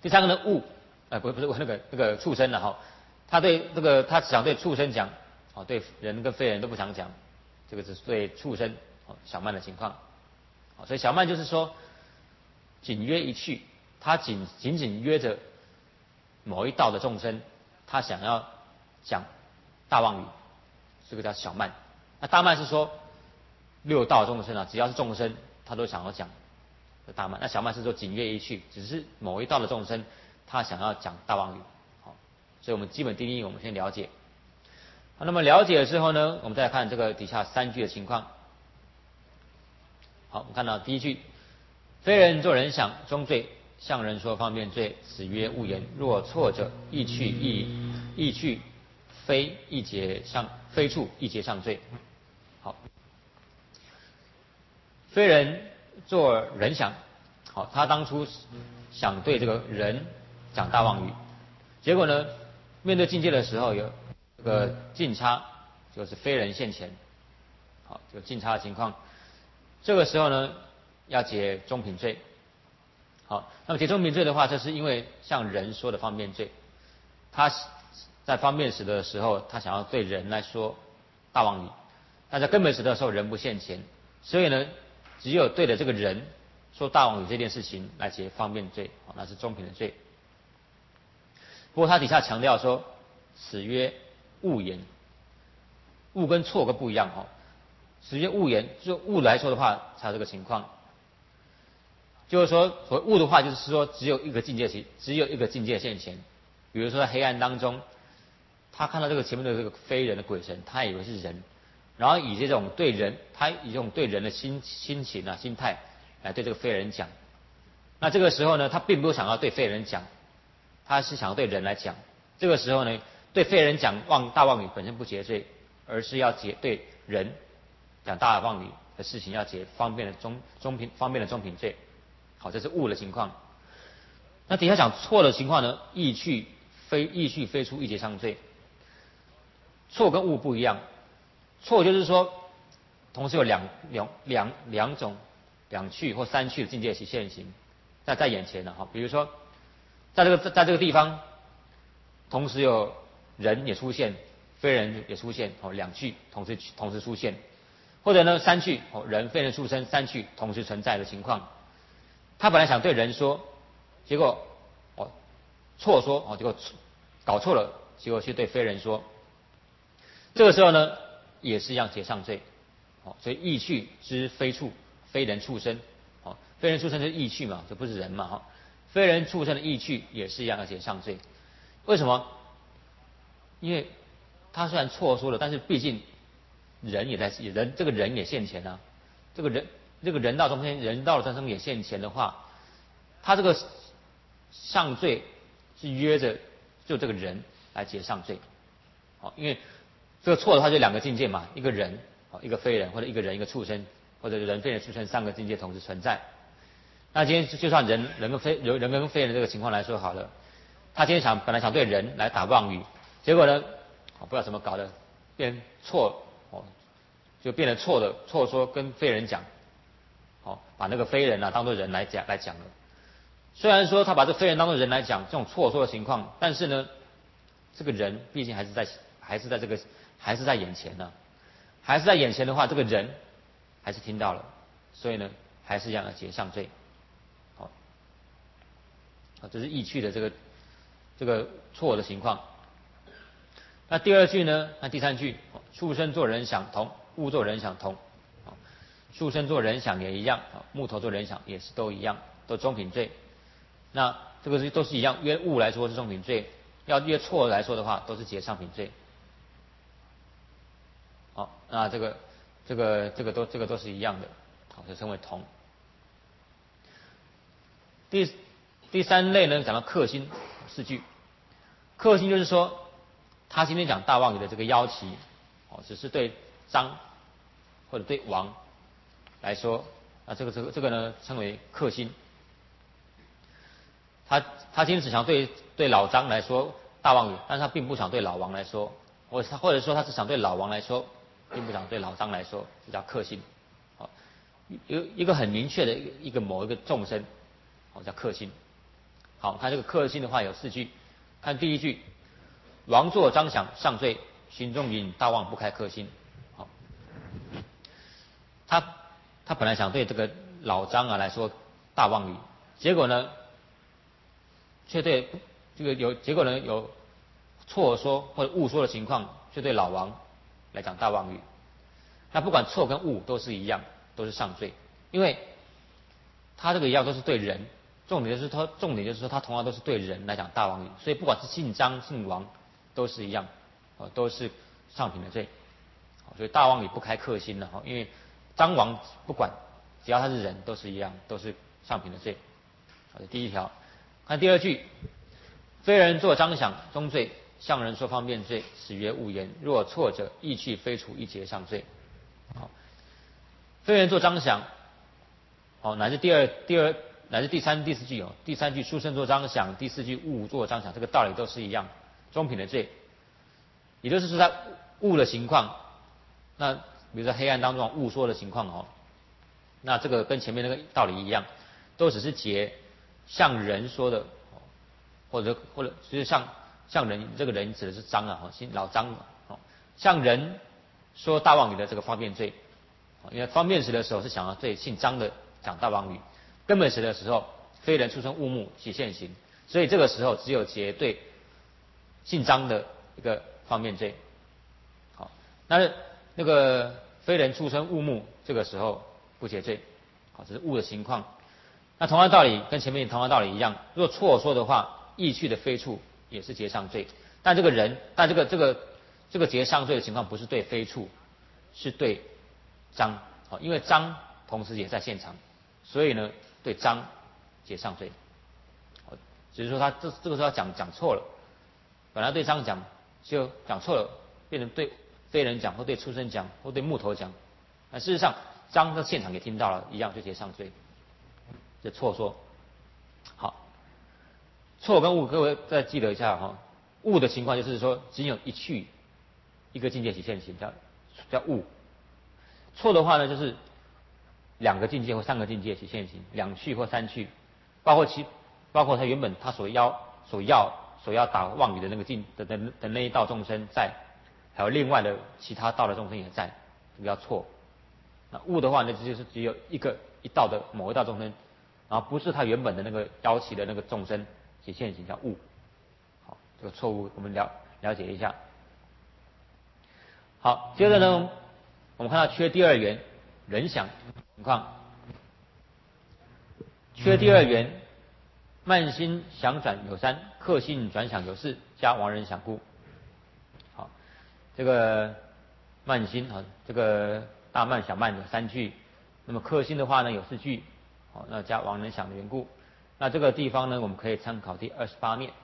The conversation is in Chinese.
第三个呢物，不是那个畜生了哈，他对这个他只想对畜生讲，对人跟非人都不想讲，这个只是对畜生小曼的情况，所以小曼就是说仅约一去，他仅仅约着某一道的众生，他想要讲大妄语，这个叫小曼。那大曼是说六道众生只要是众生，他都想要讲大曼。那小曼是说仅约一去，只是某一道的众生，他想要讲大妄语。好，所以我们基本定义我们先了解。好，那么了解了之后呢，我们再看这个底下3句的情况。好，我们看到第一句，非人作人想，中罪。向人说方便罪，此曰勿言。若错者，亦去非一节上，非处一节上罪。好，非人作人想，好，他当初想对这个人讲大妄语，结果呢，面对境界的时候有这个近差，就是非人现前，好，有近差的情况，这个时候呢，要结中品罪。好，那么结中品罪的话，这是因为像人说的方便罪，他在方便时的时候，他想要对人来说大妄语，但在根本时的时候人不现前，所以呢，只有对着这个人说大妄语这件事情来结方便罪，那是中品的罪。不过他底下强调说，此曰误言，误跟错个不一样此曰误言，就误来说的话才有这个情况。就是说，所谓误的话，就是说只有一个境界现前。比如说在黑暗当中，他看到这个前面的这个非人的鬼神，他以为是人，然后以这种对人，他以这种对人的心情心态来对这个非人讲。那这个时候呢，他并不想要对非人讲，他是想要对人来讲。这个时候呢，对非人讲大妄语本身不结罪，而是要结对人讲大妄语的事情要结方便的中品罪。好，这是误的情况。那底下讲错的情况呢？意去非出一节上罪。错跟误不一样，错就是说同时有两种两去或三去的境界其现行在眼前的比如说在这个地方，同时有人也出现，非人也出现两去同时出现，或者呢三去人非人畜生三去同时存在的情况。他本来想对人说，结果错说结果搞错了，结果去对非人说。这个时候呢，也是一样结上罪。所以意去之非处，非人畜生。非人畜生就是意去嘛，这不是人嘛非人畜生的意去也是一样要结上罪。为什么？因为他虽然错说了，但是毕竟人也在这个人也现前啊，这个人道中间人道的众生也现前的话，他这个上罪是约着就这个人来结上罪。因为这个错的话就两个境界嘛，一个人一个非人，或者一个人一个畜生，或者人非人畜生三个境界同时存在。那今天就算人跟非人这个情况来说好了，他今天本来想对人来打妄语，结果呢不知道怎么搞的变错就变得错说跟非人讲，把那个非人当作人来讲了。虽然说他把这非人当作人来讲，这种错说的情况，但是呢，这个人毕竟还是在眼前呢，还是在眼前的话，这个人还是听到了，所以呢，还是一样的结上罪。好，这是意去的这个错的情况。那第二句呢？那第三句，畜生作人想同，物作人想同。畜生作人想也一样，木头作人想也是都一样，都中品罪。那这个都是一样，约物来说是中品罪，要约错来说的话，都是结上品罪。好，那这个都是一样的，好，就称为同。第三类呢，讲到克星4句。克星就是说，他今天讲大妄语的这个妖旗，只是对张或者对王来说，这个呢称为克星。他今天只想对老张来说大妄语，但是他并不想对老王来说，或者说他只想对老王来说，并不想对老张来说，这叫克星。有一个很明确的一个某一个众生，叫克星。 好，看这个克星的话有4句，看第一句，王座张想上坠，心中隐大妄不开克星。好，他本来想对这个老张啊来说大妄语，结果呢，却对这个有错说或者误说的情况，却对老王来讲大妄语。那不管错跟误都是一样，都是上坠，因为他这个一样都是对人，重点就是说他同样都是对人来讲大妄语，所以不管是姓张姓王都是一样，都是上品的罪。所以大妄语不开克星了，因为张王不管，只要他是人都是一样，都是上品的罪。好，这第一条。看第二句，非人作张想中罪，向人说方便罪，始曰勿言。若错者，意去非除一节上罪。好，非人作张想，好，乃至乃至第三、第四句第三句书生作张想，第4句误作张想，这个道理都是一样，中品的罪。也就是说，他误的情况，那比如说黑暗当中误说的情况那这个跟前面那个道理一样，都只是结向人说的，或者就是向人，这个人指的是张啊，老张向人说大妄语的这个方便罪。因为方便时的时候是想要对姓张的讲大妄语，根本时的时候非人出生误目起现行，所以这个时候只有结对姓张的一个方便罪。好，那个非人出生误目这个时候不结罪。好，这是误的情况。那同样道理跟前面同样道理一样，若错说的话，意去的非处也是结上罪。但这个结上罪的情况不是对非处，是对张。好，因为张同时也在现场，所以呢对张结上罪。好，只是说他这个时候讲错了，本来对张讲就讲错了，变成对非人讲或对畜生讲或对木头讲。那事实上张在现场也听到了，一样就结上罪。这错说。好，错跟误各位再记得一下误的情况就是说仅有一去一个境界起现行，叫误。错的话呢，就是2个境界或3个境界起现行，2去或3去，包括他原本他所要打妄语的那个的那一道众生在，还有另外的其他道的众生也在，这个叫错。那误的话呢，就是只有一道的某一道众生，然后不是他原本的那个邀起的那个众生起现行，叫误。好，这个错误我们了解一下。好，接着呢，我们看到缺第二元人想情况。缺第二元，慢心想转有3，克心转想有4，加亡人想故。好，这个慢心这个大慢小慢有3句，那么克心的话呢有4句。好，那加亡人想的缘故。那这个地方呢，我们可以参考第28面。